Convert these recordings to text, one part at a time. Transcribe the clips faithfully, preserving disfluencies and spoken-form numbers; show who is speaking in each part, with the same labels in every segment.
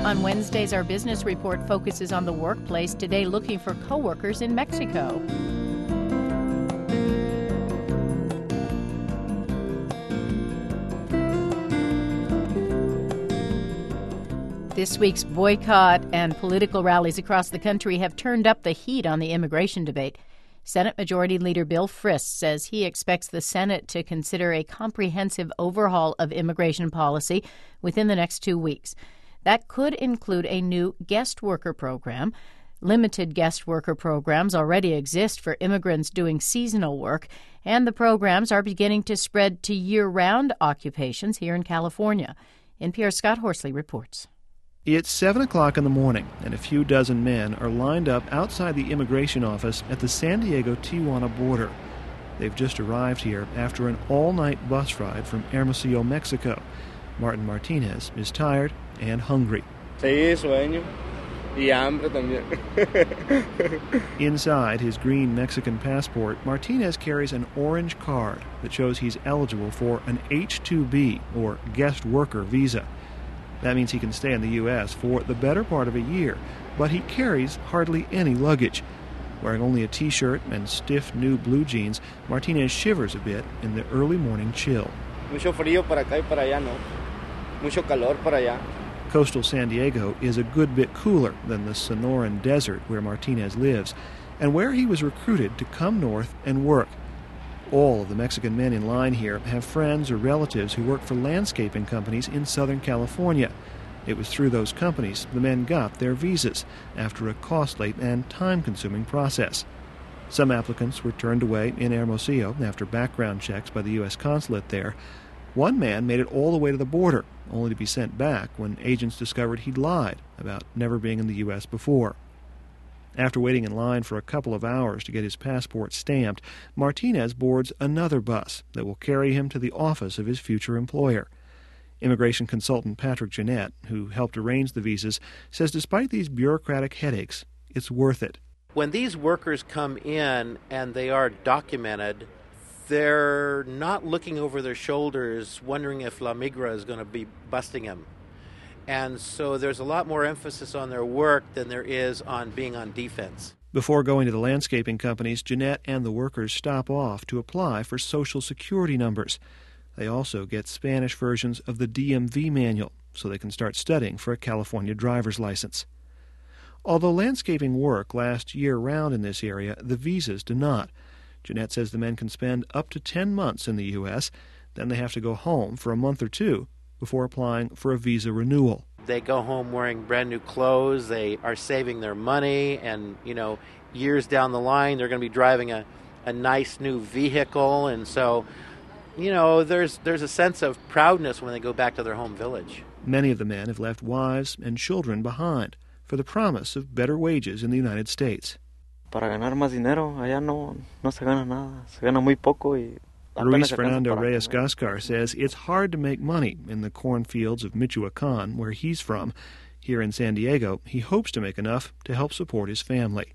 Speaker 1: On Wednesdays, our business report focuses on the workplace, today looking for coworkers in Mexico. This week's boycott and political rallies across the country have turned up the heat on the immigration debate. Senate Majority Leader Bill Frist says he expects the Senate to consider a comprehensive overhaul of immigration policy within the next two weeks. That could include a new guest worker program. Limited guest worker programs already exist for immigrants doing seasonal work, and the programs are beginning to spread to year-round occupations here in California. N P R's Scott Horsley reports.
Speaker 2: It's seven o'clock in the morning, and a few dozen men are lined up outside the immigration office at the San Diego-Tijuana border. They've just arrived here after an all-night bus ride from Hermosillo, Mexico. Martin Martinez is tired and hungry.
Speaker 3: Sí, sueño. Y hambre también.
Speaker 2: Inside his green Mexican passport, Martinez carries an orange card that shows he's eligible for an H two B, or guest worker visa. That means he can stay in the U S for the better part of a year, but he carries hardly any luggage. Wearing only a T-shirt and stiff new blue jeans, Martinez shivers a bit in the early morning chill.
Speaker 3: Mucho frío para acá y para allá, no. Mucho calor para allá.
Speaker 2: Coastal San Diego is a good bit cooler than the Sonoran Desert where Martinez lives, and where he was recruited to come north and work. All of the Mexican men in line here have friends or relatives who work for landscaping companies in Southern California. It was through those companies the men got their visas after a costly and time-consuming process. Some applicants were turned away in Hermosillo after background checks by the U S consulate there. One man made it all the way to the border, only to be sent back when agents discovered he'd lied about never being in the U S before. After waiting in line for a couple of hours to get his passport stamped, Martinez boards another bus that will carry him to the office of his future employer. Immigration consultant Patrick Jeanette, who helped arrange the visas, says despite these bureaucratic headaches, it's worth it.
Speaker 4: When these workers come in and they are documented, they're not looking over their shoulders wondering if La Migra is going to be busting them. And so there's a lot more emphasis on their work than there is on being on defense.
Speaker 2: Before going to the landscaping companies, Jeanette and the workers stop off to apply for Social Security numbers. They also get Spanish versions of the D M V manual so they can start studying for a California driver's license. Although landscaping work lasts year-round in this area, the visas do not. Jeanette says the men can spend up to ten months in the U S, then they have to go home for a month or two before applying for a visa renewal.
Speaker 4: They go home wearing brand new clothes, they are saving their money, and, you know, years down the line they're going to be driving a, a nice new vehicle, and so, you know, there's there's a sense of proudness when they go back to their home village.
Speaker 2: Many of the men have left wives and children behind for the promise of better wages in the United States.
Speaker 5: Para ganar más dinero, allá no, no se gana nada, se gana muy poco y
Speaker 2: Luis Fernando Reyes Gascar says it's hard to make money in the cornfields of Michoacan, where he's from. Here in San Diego, he hopes to make enough to help support his family.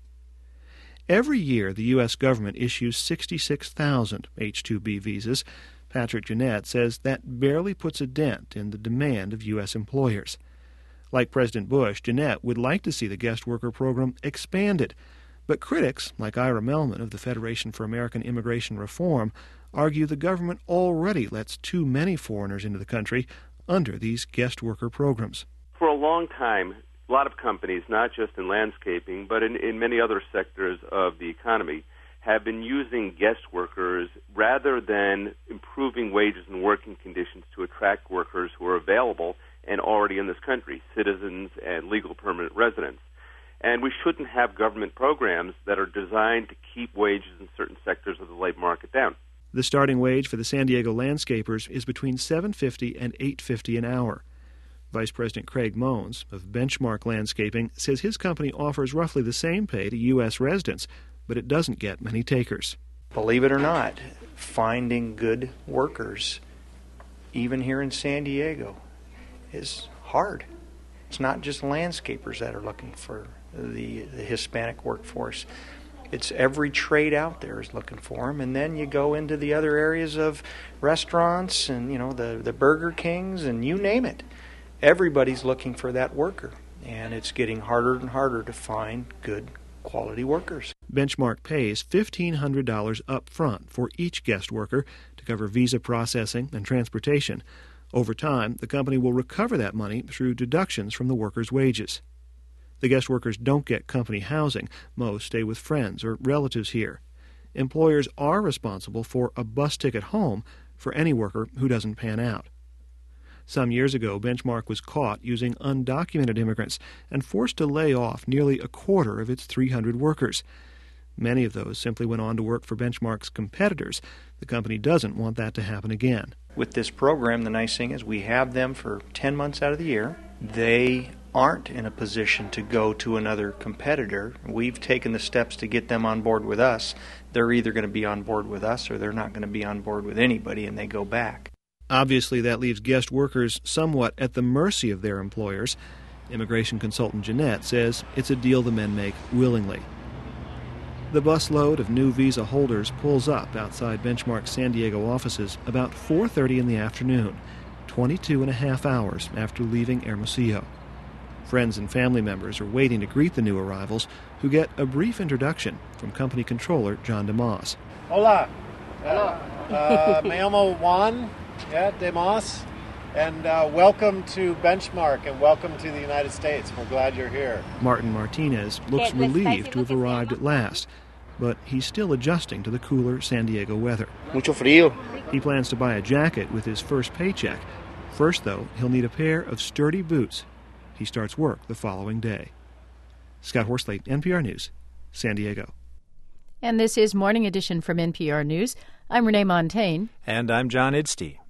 Speaker 2: Every year, the U S government issues sixty-six thousand H two B visas. Patrick Jeanette says that barely puts a dent in the demand of U S employers. Like President Bush, Jeanette would like to see the guest worker program expanded. But critics, like Ira Melman of the Federation for American Immigration Reform, argue the government already lets too many foreigners into the country under these guest worker programs.
Speaker 6: For a long time, a lot of companies, not just in landscaping, but in, in many other sectors of the economy, have been using guest workers rather than improving wages and working conditions to attract workers who are available and already in this country, citizens and legal permanent residents. And we shouldn't have government programs that are designed to keep wages in certain sectors of the labor market down.
Speaker 2: The starting wage for the San Diego landscapers is between seven dollars and fifty cents and eight dollars and fifty cents an hour. Vice President Craig Moans of Benchmark Landscaping says his company offers roughly the same pay to U S residents, but it doesn't get many takers.
Speaker 7: Believe it or not, finding good workers, even here in San Diego, is hard. It's not just landscapers that are looking for the, the Hispanic workforce. It's every trade out there is looking for them, and then you go into the other areas of restaurants and, you know, the, the Burger Kings and you name it. everybody's looking for that worker, and it's getting harder and harder to find good quality workers.
Speaker 2: Benchmark pays fifteen hundred dollars up front for each guest worker to cover visa processing and transportation. Over time, the company will recover that money through deductions from the workers' wages. The guest workers don't get company housing. Most stay with friends or relatives here. Employers are responsible for a bus ticket home for any worker who doesn't pan out. Some years ago, Benchmark was caught using undocumented immigrants and forced to lay off nearly a quarter of its three hundred workers. Many of those simply went on to work for Benchmark's competitors. The company doesn't want that to happen again.
Speaker 7: With this program, the nice thing is we have them for ten months out of the year. They aren't in a position to go to another competitor. We've taken the steps to get them on board with us. They're either going to be on board with us or they're not going to be on board with anybody, and they go back.
Speaker 2: Obviously, that leaves guest workers somewhat at the mercy of their employers. Immigration consultant Jeanette says it's a deal the men make willingly. The busload of new visa holders pulls up outside Benchmark's San Diego offices about four thirty in the afternoon, twenty-two and a half hours after leaving Hermosillo. Friends and family members are waiting to greet the new arrivals, who get a brief introduction from company controller John DeMoss.
Speaker 8: Hola. Hola. Uh, me llamo Juan yeah, DeMoss, and uh, welcome to Benchmark and welcome to the United States. We're glad you're here.
Speaker 2: Martin Martinez looks relieved to have arrived at last, but he's still adjusting to the cooler San Diego weather.
Speaker 3: Mucho frío.
Speaker 2: He plans to buy a jacket with his first paycheck. First, though, he'll need a pair of sturdy boots. He starts work the following day. Scott Horsley, N P R News, San Diego.
Speaker 1: And this is Morning Edition from N P R News. I'm Renee Montaigne.
Speaker 9: And I'm John Idstey.